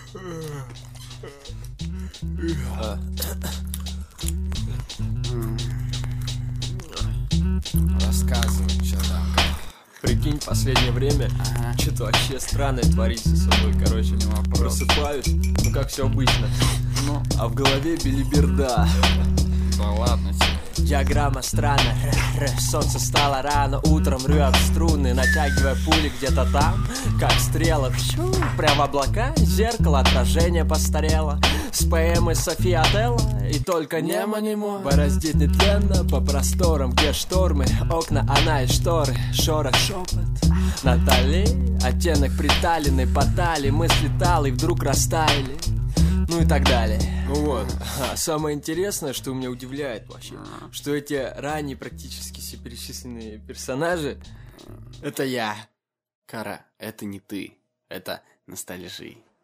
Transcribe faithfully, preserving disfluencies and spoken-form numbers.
Рассказывай, что там, как? Прикинь, последнее время ага. Что-то вообще странное творится со мной, короче. Не вопрос. Просыпаюсь, ну как все обычно. Ну, а в голове белиберда. Да ладно тебе. Диаграмма странная, солнце стало рано, утром рвет струны, натягивая пули где-то там, как стрела. Фью, прямо облака, зеркало, отражение постарело. С поэмой Софи Отелло, и только немо немо бороздит нетленно по просторам, где штормы, окна, она и шторы, шорох, шепот. Натали, оттенок приталенный по талии, мысли талой вдруг растаяли. Ну и так далее. Ну вот. А самое интересное, что меня удивляет вообще, что эти ранее практически все перечисленные персонажи — это я. Кара, это не ты, это ностальжи.